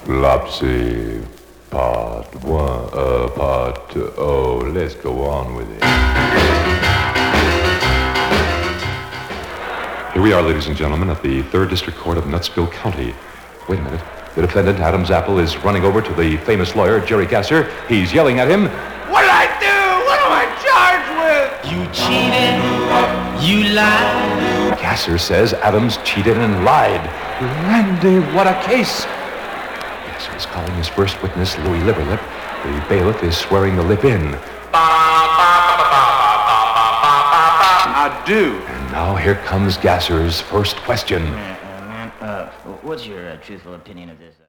Flopsy, part one, part two. Oh, let's go on with it. Here we are, ladies and gentlemen, at the 3rd District Court of Nutsville County. Wait a minute. The defendant, Adam Zappel, is running over to the famous lawyer, Jerry Gasser. He's yelling at him. What'd I do? What am I charged with? You cheated. You lied. Gasser says Adams cheated and lied. Randy, what a case. Gasser is calling his first witness, Louis Liverlip. The bailiff is swearing the lip in. I do. And now here comes Gasser's first question. What's your truthful opinion of this?